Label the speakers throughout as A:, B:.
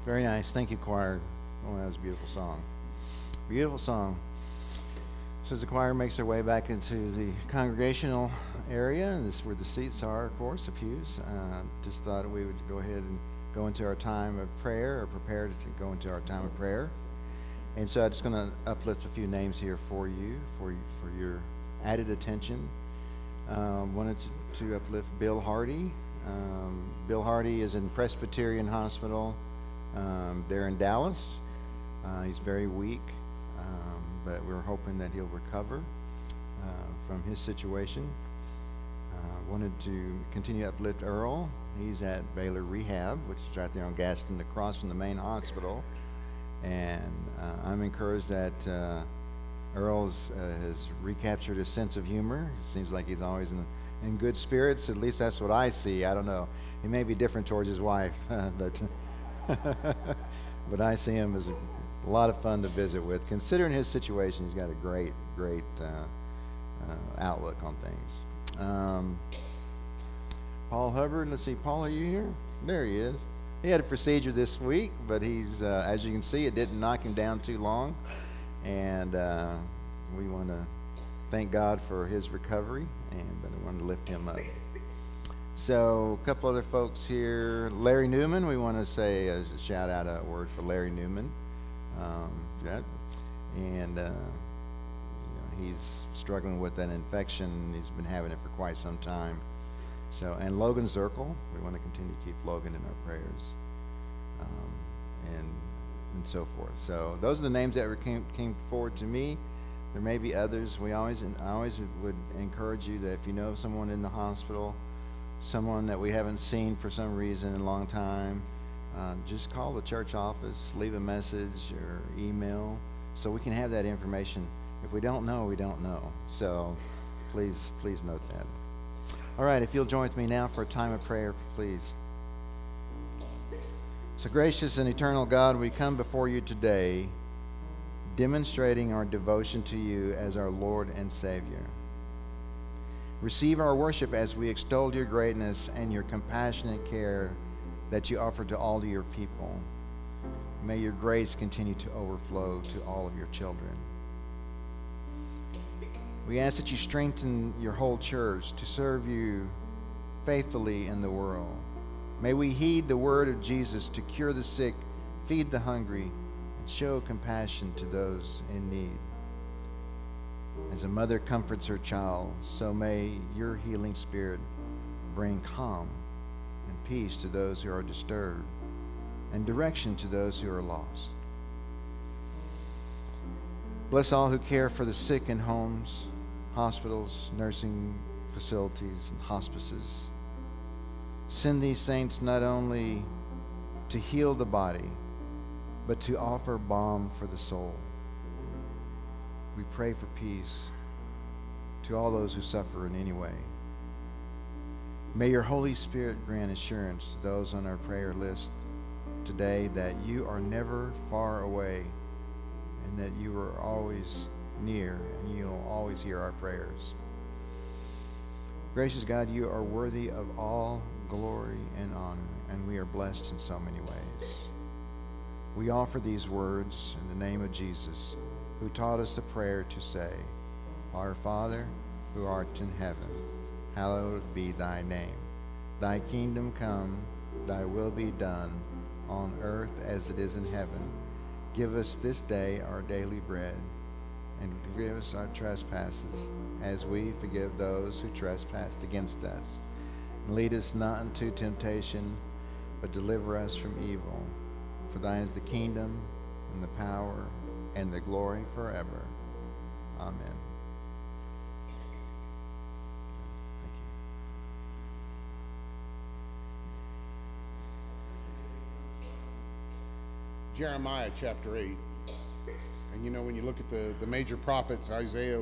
A: Very nice. Thank you, choir. Oh, that was a beautiful song. Beautiful song. So as the choir makes their way back into the congregational area, and this is where the seats are, of course, the pews, just thought we would go ahead and go into our time of prayer, or prepare to go into our time of prayer. And so I'm just going to uplift a few names here for you, for your added attention. Wanted to uplift Bill Hardy. Bill Hardy is in Presbyterian Hospital there in Dallas. He's very weak, but we're hoping that he'll recover from his situation. Wanted to continue to uplift Earl. He's at Baylor Rehab, which is right there on Gaston, across from the main hospital. And I'm encouraged that Earl has recaptured his sense of humor. It seems like he's always in good spirits. At least that's what I see. I don't know. He may be different towards his wife, but but I see him as a lot of fun to visit with. Considering his situation, he's got a great outlook on things. Paul Hubbard, let's see, Paul, are you here? There he is. He had a procedure this week, but he's, as you can see, it didn't knock him down too long. And we want to thank God for his recovery, but I wanted to lift him up. So a couple other folks here. Larry Newman, we want to say a shout out, a word for Larry Newman. He's struggling with an infection. He's been having it for quite some time. So, and Logan Zirkle, we want to continue to keep Logan in our prayers, and so forth. So those are the names that came forward to me. There may be others. I always would encourage you that if you know someone in the hospital, someone that we haven't seen for some reason in a long time, just call the church office, leave a message or email, so we can have that information. If we don't know, we don't know. So please note that. All right, if you'll join with me now for a time of prayer, please. So gracious and eternal God, we come before you today demonstrating our devotion to you as our Lord and Savior. Receive our worship as we extol your greatness and your compassionate care that you offer to all of your people. May your grace continue to overflow to all of your children. We ask that you strengthen your whole church to serve you faithfully in the world. May we heed the word of Jesus to cure the sick, feed the hungry, and show compassion to those in need. As a mother comforts her child, so may your healing spirit bring calm and peace to those who are disturbed, and direction to those who are lost. Bless all who care for the sick in homes, hospitals, nursing facilities, and hospices. Send these saints not only to heal the body, but to offer balm for the soul. We pray for peace to all those who suffer in any way. May your Holy Spirit grant assurance to those on our prayer list today that you are never far away and that you are always near, and you will always hear our prayers. Gracious God, you are worthy of all glory and honor, and we are blessed in so many ways. We offer these words in the name of Jesus, who taught us the prayer to say, Our Father, who art in heaven, hallowed be thy name. Thy kingdom come, thy will be done, on earth as it is in heaven. Give us this day our daily bread, and forgive us our trespasses, as we forgive those who trespass against us. And lead us not into temptation, but deliver us from evil. For thine is the kingdom, and the power, and the glory forever. Amen. Thank
B: you. Jeremiah chapter 8. And you know, when you look at the major prophets, Isaiah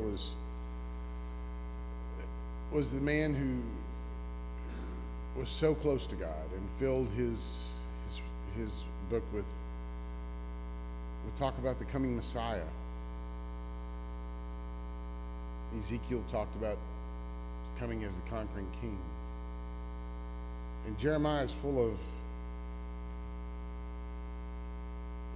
B: was the man who was so close to God and filled his book with talk about the coming Messiah. Ezekiel talked about coming as the conquering king. And Jeremiah is full of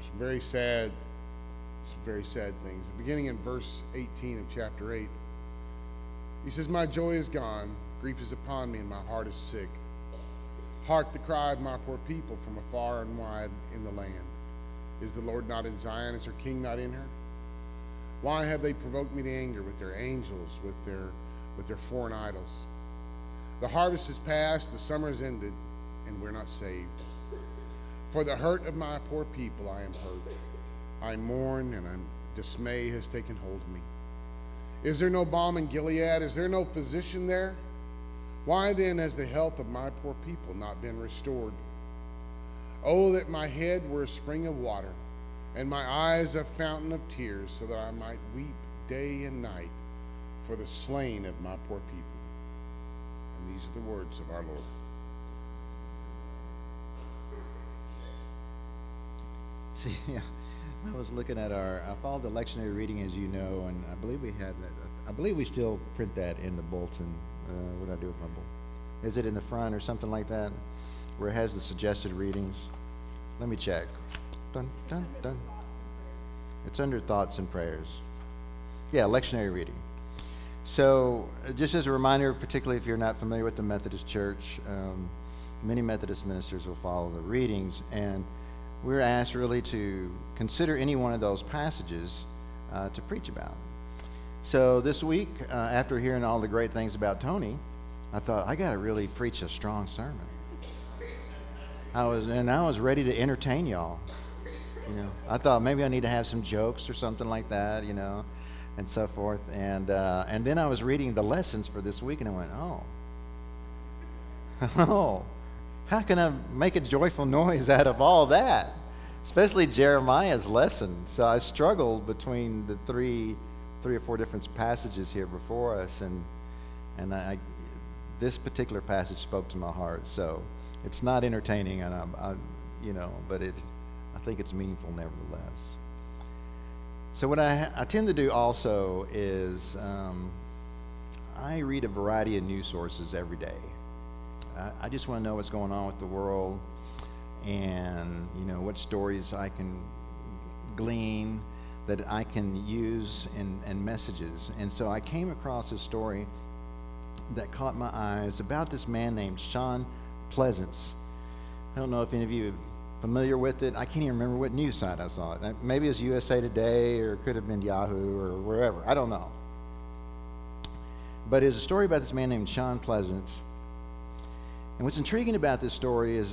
B: some very sad things. Beginning in verse 18 of chapter 8, he says, "My joy is gone, grief is upon me, and my heart is sick. Hark the cry of my poor people from afar and wide in the land. Is the Lord not in Zion? Is her king not in her? Why have they provoked me to anger with their angels, with their foreign idols? The harvest is past, the summer is ended, and we're not saved. For the hurt of my poor people I am hurt. I mourn, and dismay has taken hold of me. Is there no balm in Gilead? Is there no physician there? Why then has the health of my poor people not been restored? Oh, that my head were a spring of water, and my eyes a fountain of tears, so that I might weep day and night for the slain of my poor people." And these are the words of our Lord.
A: See, yeah, I was looking at I followed the lectionary reading, as you know, and I believe we had that. I believe we still print that in the bulletin. What did I do with my bulletin? Is it in the front or something like that, where it has the suggested readings? Let me check. Dun, dun, dun. It's under thoughts and prayers. Yeah, lectionary reading. So, just as a reminder, particularly if you're not familiar with the Methodist Church, many Methodist ministers will follow the readings, and we're asked really to consider any one of those passages to preach about. So this week, after hearing all the great things about Tony, I thought, I got to really preach a strong sermon. I was ready to entertain y'all. I thought maybe I need to have some jokes or something like that, and so forth. And then I was reading the lessons for this week, and I went, oh, how can I make a joyful noise out of all that? Especially Jeremiah's lesson. So I struggled between the three or four different passages here before us, and this particular passage spoke to my heart. So it's not entertaining, and but I think it's meaningful nevertheless. So what I tend to do also is I read a variety of news sources every day. I just want to know what's going on with the world, and what stories I can glean that I can use in messages. And so I came across a story that caught my eyes about this man named Sean Pleasance. I don't know if any of you are familiar with it. I can't even remember what news site I saw it. Maybe it was USA Today, or it could have been Yahoo, or wherever. I don't know. But it was a story about this man named Sean Pleasance. And what's intriguing about this story is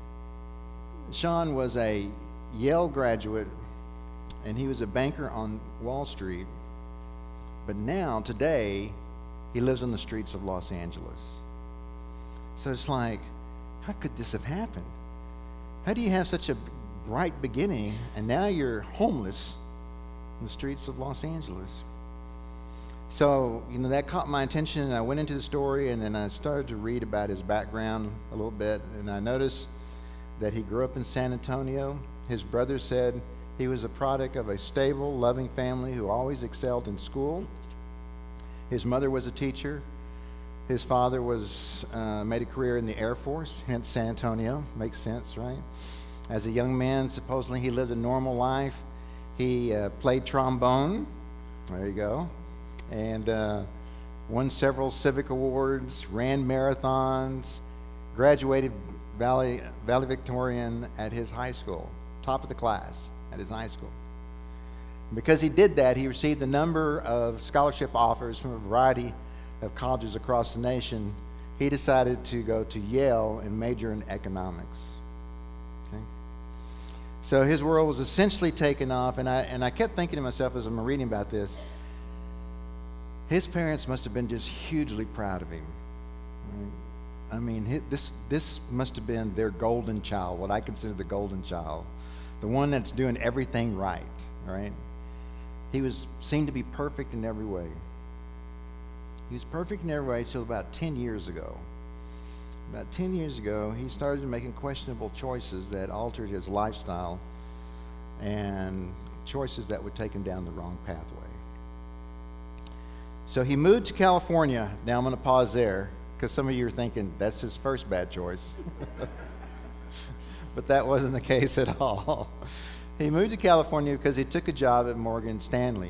A: Sean was a Yale graduate, and he was a banker on Wall Street. But now, today, he lives on the streets of Los Angeles. So it's like, how could this have happened? How do you have such a bright beginning, and now you're homeless in the streets of Los Angeles? So, that caught my attention, and I went into the story, and then I started to read about his background a little bit, and I noticed that he grew up in San Antonio. His brother said he was a product of a stable, loving family who always excelled in school. His mother was a teacher. His father made a career in the Air Force, hence San Antonio. Makes sense, right? As a young man, supposedly he lived a normal life. He played trombone. There you go. And won several civic awards, ran marathons, graduated valedictorian at his high school, top of the class at his high school. Because he did that, he received a number of scholarship offers from a variety of colleges across the nation. He decided to go to Yale and major in economics. Okay? So his world was essentially taken off, and I kept thinking to myself as I'm reading about this, his parents must have been just hugely proud of him. Right? I mean, this must have been their golden child, what I consider the golden child, the one that's doing everything right, right? He seemed to be perfect in every way. He was perfect in every way until about 10 years ago. About 10 years ago, he started making questionable choices that altered his lifestyle, and choices that would take him down the wrong pathway. So he moved to California. Now I'm going to pause there, because some of you are thinking that's his first bad choice. But that wasn't the case at all. He moved to California because he took a job at Morgan Stanley.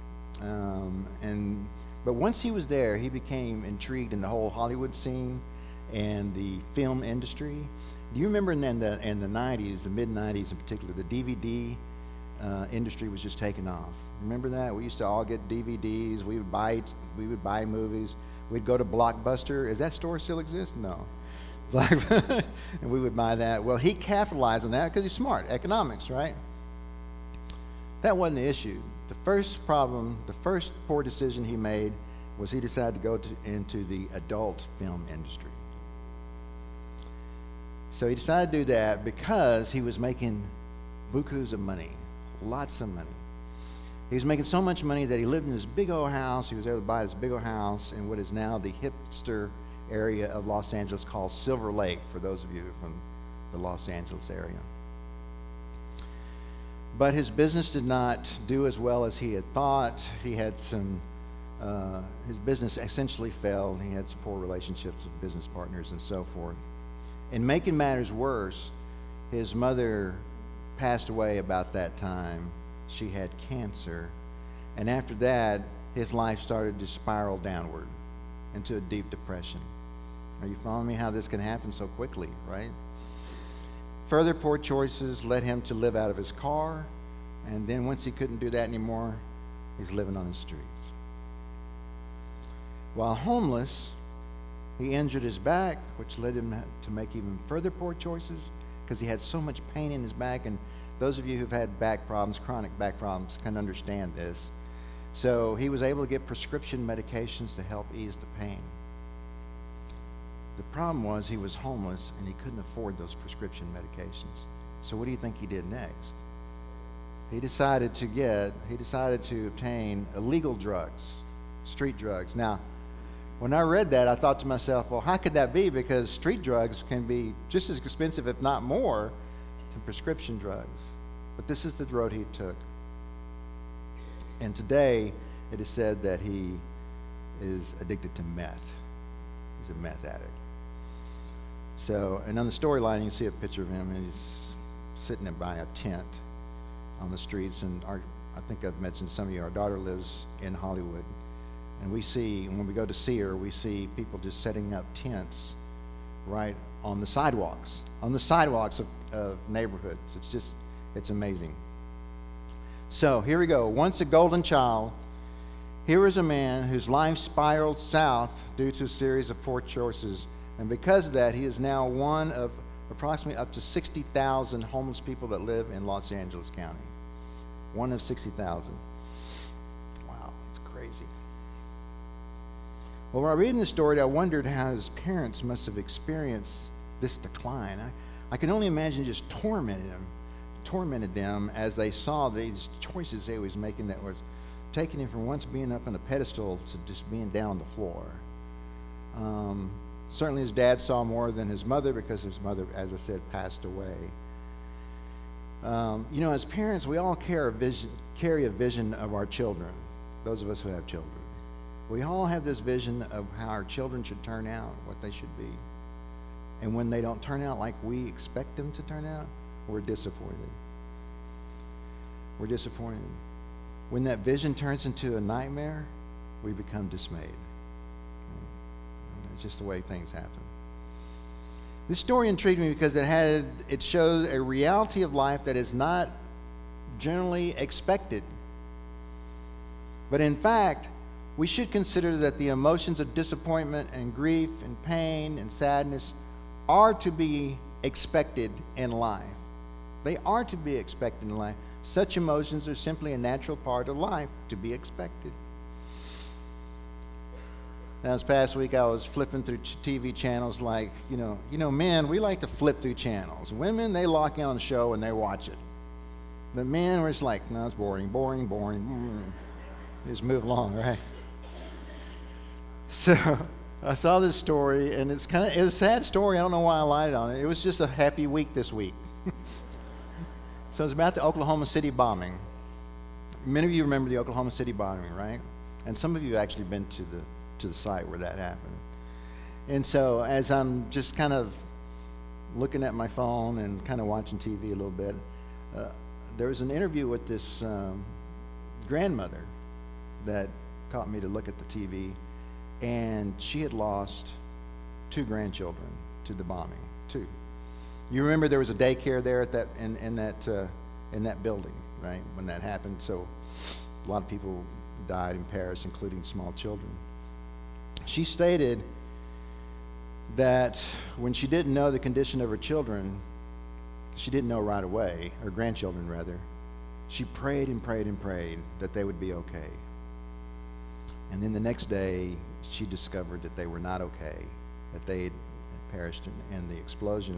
A: But once he was there, he became intrigued in the whole Hollywood scene and the film industry. Do you remember in the 90s, the mid-90s in particular, the DVD industry was just taking off? Remember that? We used to all get DVDs. We would buy movies. We'd go to Blockbuster. Does that store still exist? No. And we would buy that. Well, he capitalized on that because he's smart. Economics, right? That wasn't the issue. The first poor decision he made was he decided to go into the adult film industry. So he decided to do that because he was making bukus of money, lots of money. He was making so much money that he lived in this big old house. He was able to buy this big old house in what is now the hipster area of Los Angeles called Silver Lake, for those of you from the Los Angeles area. But his business did not do as well as he had thought. He had his business essentially failed. He had some poor relationships with business partners and so forth. And making matters worse, his mother passed away about that time. She had cancer. And after that, his life started to spiral downward into a deep depression. Are you following me how this can happen so quickly, right? Further poor choices led him to live out of his car, and then once he couldn't do that anymore, he's living on the streets. While homeless, he injured his back, which led him to make even further poor choices because he had so much pain in his back, and those of you who've had back problems, chronic back problems, can understand this. So he was able to get prescription medications to help ease the pain. The problem was he was homeless and he couldn't afford those prescription medications. So what do you think he did next? He decided to obtain illegal drugs, street drugs. Now, when I read that, I thought to myself, well, how could that be? Because street drugs can be just as expensive, if not more, than prescription drugs. But this is the road he took. And today, it is said that he is addicted to meth. He's a meth addict. So, and on the storyline, you see a picture of him, and he's sitting by a tent on the streets. And I think I've mentioned to some of you, our daughter lives in Hollywood. And we see, when we go to see her, we see people just setting up tents right on the sidewalks of neighborhoods. It's amazing. So here we go. Once a golden child, here is a man whose life spiraled south due to a series of poor choices. And because of that, he is now one of approximately up to 60,000 homeless people that live in Los Angeles County. One of 60,000. Wow, it's crazy. Well, when I read the story, I wondered how his parents must have experienced this decline. I can only imagine it just tormented them as they saw these choices they was making that was taking him from once being up on a pedestal to just being down on the floor. Certainly his dad saw more than his mother because his mother, as I said, passed away. As parents, we all carry a vision of our children, those of us who have children. We all have this vision of how our children should turn out, what they should be. And when they don't turn out like we expect them to turn out, we're disappointed. We're disappointed. When that vision turns into a nightmare, we become dismayed. It's just the way things happen. This story intrigued me because it shows a reality of life that is not generally expected. But in fact, we should consider that the emotions of disappointment and grief and pain and sadness are to be expected in life. They are to be expected in life. Such emotions are simply a natural part of life to be expected. Now, this past week, I was flipping through TV channels like, men, we like to flip through channels. Women, they lock in on the show and they watch it. But men, we're just like, no, it's boring. Just move along, right? So I saw this story, and it's a sad story. I don't know why I lighted on it. It was just a happy week this week. So it's about the Oklahoma City bombing. Many of you remember the Oklahoma City bombing, right? And some of you have actually been to the site where that happened. And so as I'm just kind of looking at my phone and kind of watching TV a little bit, there was an interview with this grandmother that caught me to look at the TV, and she had lost 2 grandchildren to the bombing. 2. You remember there was a daycare there at that in that building, right? When that happened, so a lot of people died in Paris, including small children. She stated that when she didn't know the condition of her children, she didn't know right away, her grandchildren rather, she prayed and prayed and prayed that they would be okay. And then the next day, she discovered that they were not okay, that they had perished in the explosion.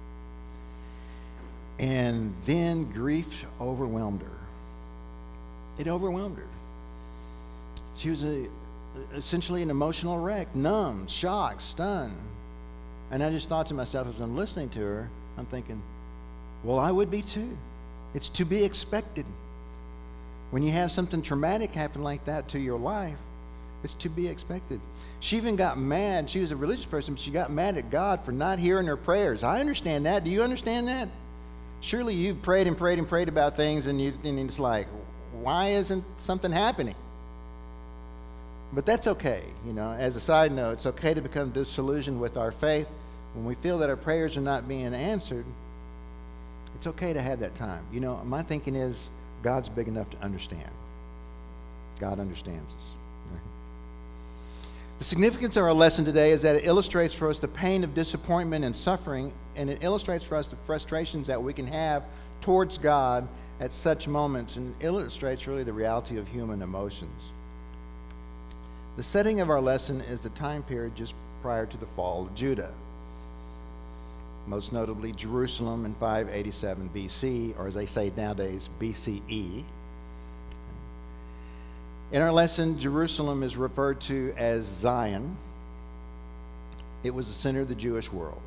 A: And then grief overwhelmed her. It overwhelmed her. She was essentially an emotional wreck, numb, shocked, stunned. And I just thought to myself, as I'm listening to her, I'm thinking, well, I would be too. It's to be expected. When you have something traumatic happen like that to your life, it's to be expected. She even got mad. She was a religious person, but she got mad at God for not hearing her prayers. I understand that. Do you understand that? Surely you prayed and prayed and prayed about things, and it's like, why isn't something happening? But that's okay. As a side note, it's okay to become disillusioned with our faith. When we feel that our prayers are not being answered, it's okay to have that time. My thinking is God's big enough to understand. God understands us. The significance of our lesson today is that it illustrates for us the pain of disappointment and suffering, and it illustrates for us the frustrations that we can have towards God at such moments, and illustrates really the reality of human emotions. The setting of our lesson is the time period just prior to the fall of Judah, most notably Jerusalem in 587 BC, or as they say nowadays, BCE. In our lesson, Jerusalem is referred to as Zion. It was the center of the Jewish world.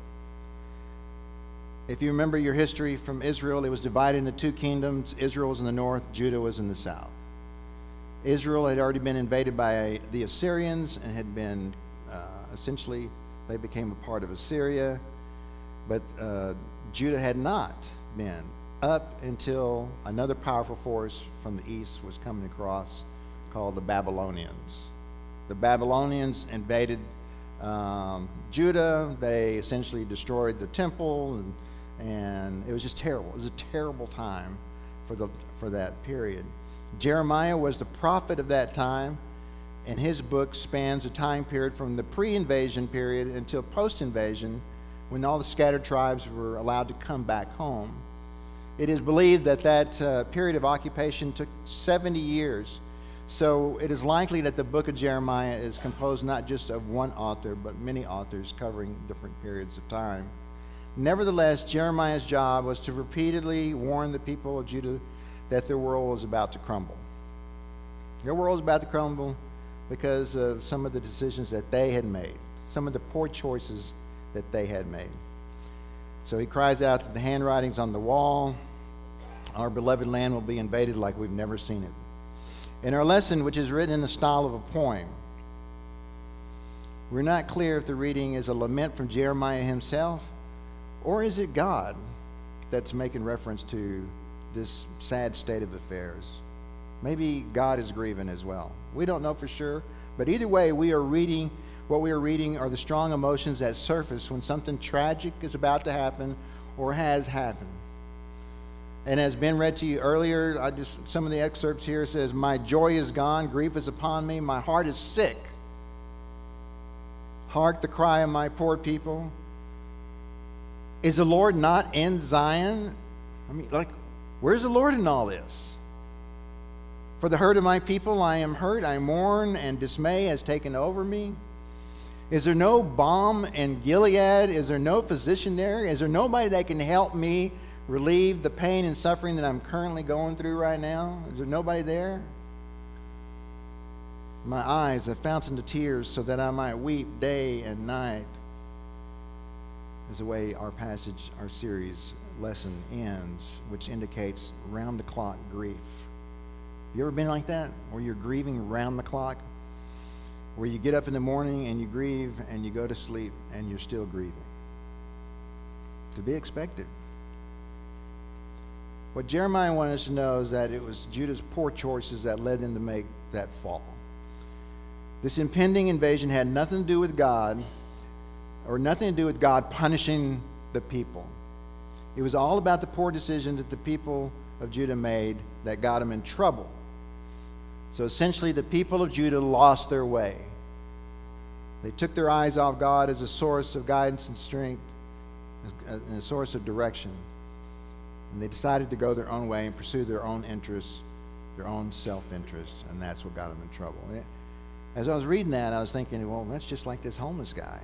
A: If you remember your history from Israel, it was divided into 2 kingdoms. Israel was in the north, Judah was in the south. Israel had already been invaded by the Assyrians and had been, essentially, they became a part of Assyria. But Judah had not been, up until another powerful force from the east was coming across, called the Babylonians. The Babylonians invaded Judah. They essentially destroyed the temple, and it was just terrible. It was a terrible time for that period. Jeremiah was the prophet of that time, and his book spans a time period from the pre-invasion period until post-invasion, when all the scattered tribes were allowed to come back home. It is believed that period of occupation took 70 years. So it is likely that the book of Jeremiah is composed not just of one author, but many authors covering different periods of time. Nevertheless, Jeremiah's job was to repeatedly warn the people of Judah that their world was about to crumble. Their world was about to crumble because of some of the decisions that they had made, some of the poor choices that they had made. So he cries out that the handwriting's on the wall. Our beloved land will be invaded like we've never seen it. In our lesson, which is written in the style of a poem, we're not clear if the reading is a lament from Jeremiah himself, or is it God that's making reference to this sad state of affairs. Maybe God is grieving as well. We don't know for sure, but either way, what we are reading are the strong emotions that surface when something tragic is about to happen or has happened. And as Ben read to you earlier, some of the excerpts here says, "My joy is gone, grief is upon me, my heart is sick. Hark the cry of my poor people. Is the Lord not in Zion?" Where's the Lord in all this? "For the hurt of my people I am hurt, I mourn, and dismay has taken over me. Is there no balm in Gilead? Is there no physician there? Is there nobody that can help me relieve the pain and suffering that I'm currently going through right now? Is there nobody there? My eyes a fountain of tears so that I might weep day and night." Is the way our passage, our series lesson ends, which indicates round-the-clock grief. You ever been like that, where you're grieving round the clock? Where you get up in the morning and you grieve and you go to sleep and you're still grieving. To be expected. What Jeremiah wanted us to know is that it was Judah's poor choices that led them to make that fall. This impending invasion had nothing to do with God, or nothing to do with God punishing the people. It was all about the poor decisions that the people of Judah made that got them in trouble. So essentially, the people of Judah lost their way. They took their eyes off God as a source of guidance and strength, and a source of direction. And they decided to go their own way and pursue their own interests, their own self-interest, and that's what got them in trouble. As I was reading that, I was thinking, well, that's just like this homeless guy.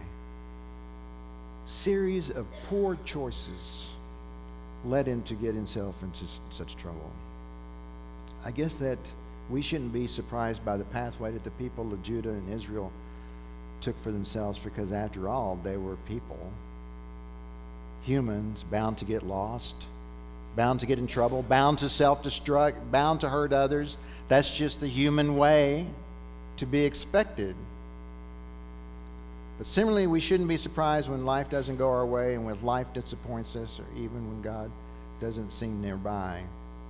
A: Series of poor choices led him to get himself into such trouble. I guess that we shouldn't be surprised by the pathway that the people of Judah and Israel took for themselves, because after all, they were people, humans, bound to get lost, bound to get in trouble, bound to self-destruct, bound to hurt others. That's just the human way to be expected. But similarly, we shouldn't be surprised when life doesn't go our way, and when life disappoints us, or even when God doesn't seem nearby.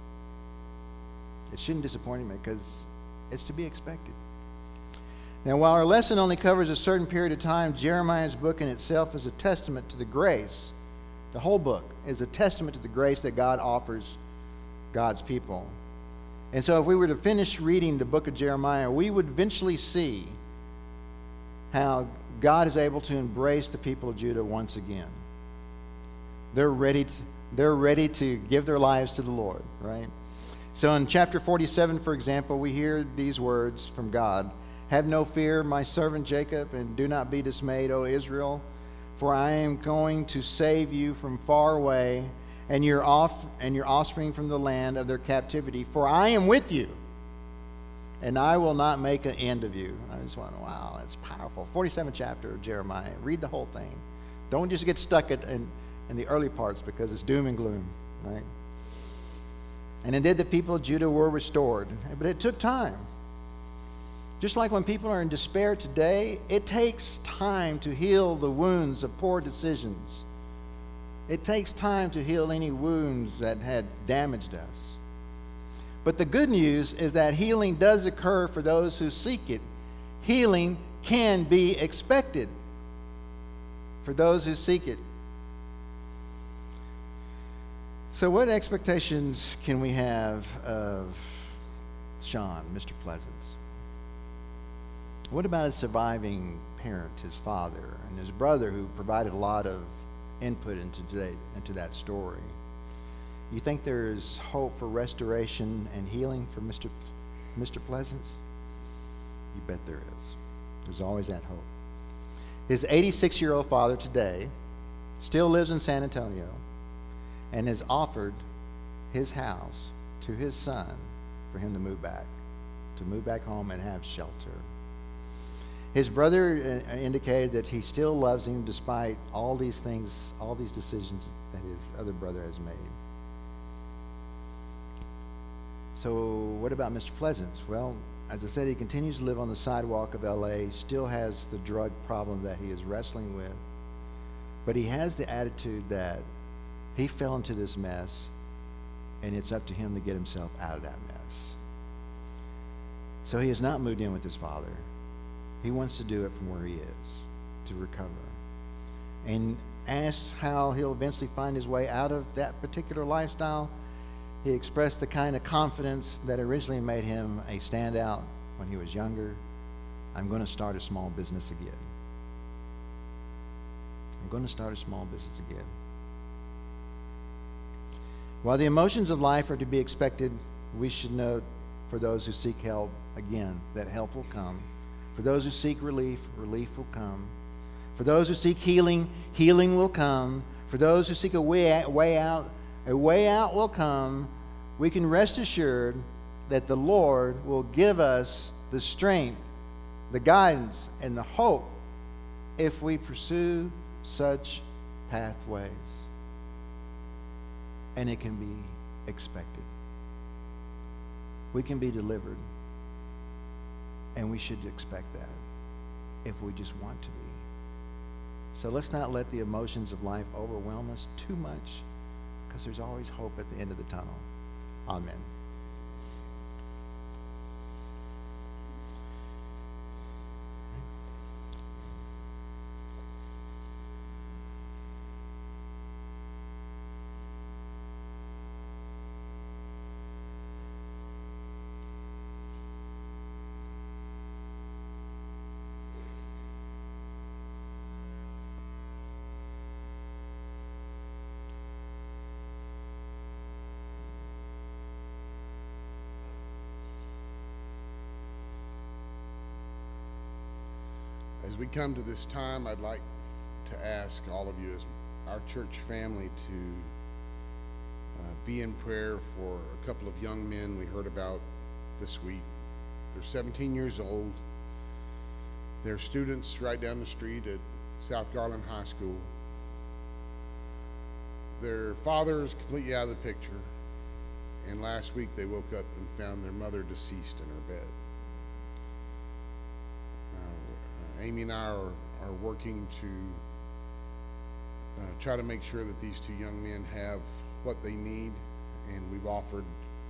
A: It shouldn't disappoint me, because it's to be expected. Now, while our lesson only covers a certain period of time, Jeremiah's book in itself is a testament to the grace. The whole book is a testament to the grace that God offers God's people. And so if we were to finish reading the book of Jeremiah, we would eventually see how God is able to embrace the people of Judah once again. They're ready to give their lives to the Lord, right? So in chapter 47, for example, we hear these words from God. Have no fear, my servant Jacob, and do not be dismayed, O Israel, for I am going to save you from far away, and your offspring from the land of their captivity. For I am with you, and I will not make an end of you. I just went, wow, that's powerful. 47th chapter of Jeremiah. Read the whole thing. Don't just get stuck in the early parts, because it's doom and gloom, right? And indeed, the people of Judah were restored, but it took time. Just like when people are in despair today, it takes time to heal the wounds of poor decisions. It takes time to heal any wounds that had damaged us. But the good news is that healing does occur for those who seek it. Healing can be expected for those who seek it. So what expectations can we have of Sean, Mr. Pleasance? What about his surviving parent, his father, and his brother, who provided a lot of input into that story? You think there is hope for restoration and healing for Mr. Pleasance? You bet there is. There's always that hope. His 86-year-old father today still lives in San Antonio and has offered his house to his son for him to move back home and have shelter. His brother indicated that he still loves him despite all these things, all these decisions that his other brother has made. So what about Mr. Pleasance? Well, as I said, he continues to live on the sidewalk of L.A., still has the drug problem that he is wrestling with, but he has the attitude that he fell into this mess, and it's up to him to get himself out of that mess. So he has not moved in with his father. He wants to do it from where he is, to recover. And asked how he'll eventually find his way out of that particular lifestyle, he expressed the kind of confidence that originally made him a standout when he was younger. I'm going to start a small business again. I'm going to start a small business again. While the emotions of life are to be expected, we should note for those who seek help, again, that help will come. For those who seek relief, relief will come. For those who seek healing, healing will come. For those who seek a way out will come. We can rest assured that the Lord will give us the strength, the guidance, and the hope if we pursue such pathways. And it can be expected. We can be delivered. And we should expect that if we just want to be. So let's not let the emotions of life overwhelm us too much, because there's always hope at the end of the tunnel. Amen.
B: As we come to this time, I'd like to ask all of you as our church family to be in prayer for a couple of young men we heard about this week. They're 17 years old. They're students right down the street at South Garland High School. Their father is completely out of the picture, and last week they woke up and found their mother deceased in her bed. Amy and I are working to try to make sure that these two young men have what they need, and we've offered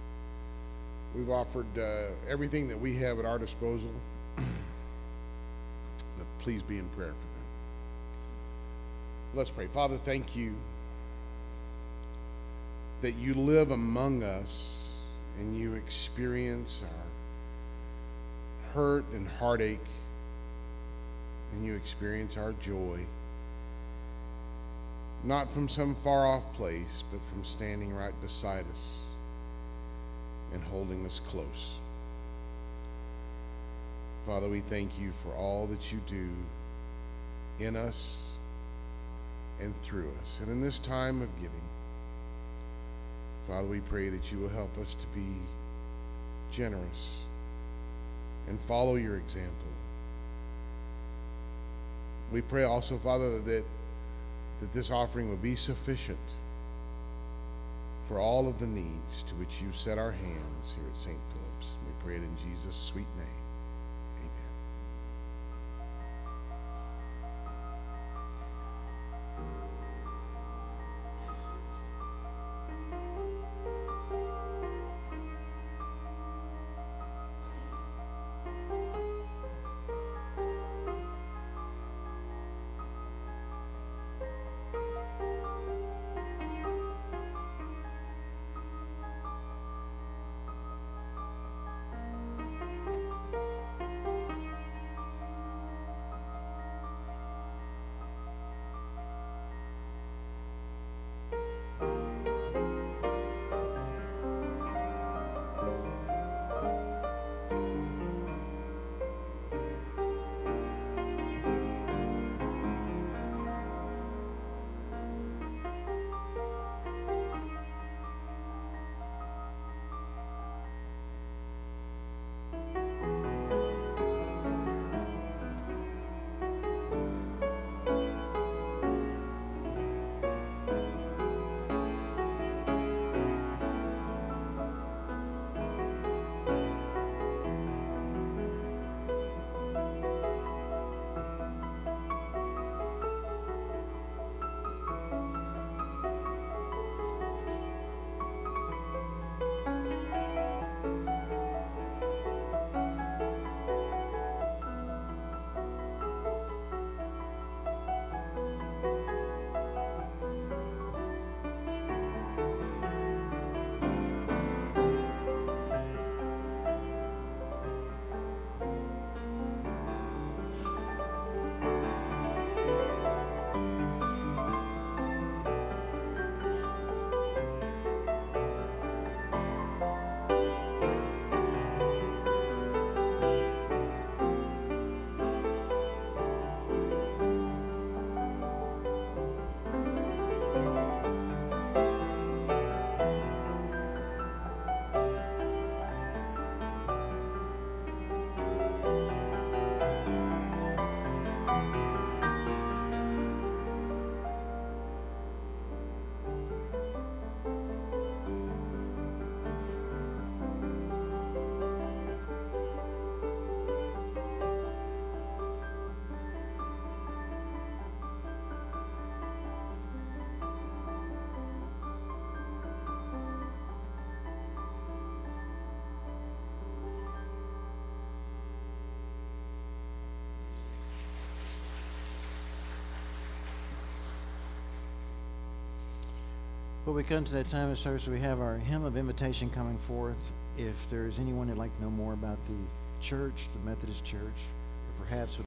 B: everything that we have at our disposal. But please be in prayer for them. Let's pray. Father, thank you that you live among us and you experience our hurt and heartache, and you experience our joy, not from some far off place, but from standing right beside us and holding us close. Father, we thank you for all that you do in us and through us. And in this time of giving, Father, we pray that you will help us to be generous and follow your example. We pray also, Father, that this offering will be sufficient for all of the needs to which you've set our hands here at St. Philip's. We pray it in Jesus' sweet name.
A: But we come to that time of service, we have our hymn of invitation coming forth. If there is anyone who'd like to know more about the church, the Methodist Church, or perhaps would